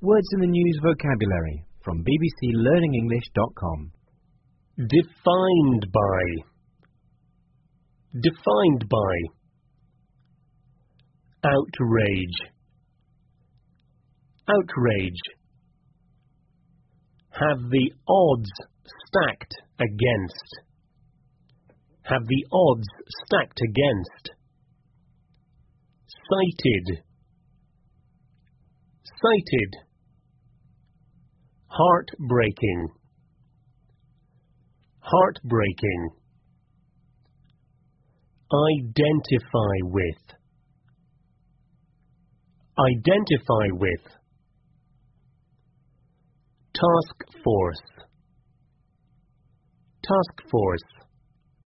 Words in the News vocabulary from bbclearningenglish.com. Defined by. Defined by. Outrage. Outrage. Have the odds stacked against. Have the odds stacked against. Cited. Cited. Heartbreaking. Heartbreaking. Identify with. Identify with. Task force. Task force.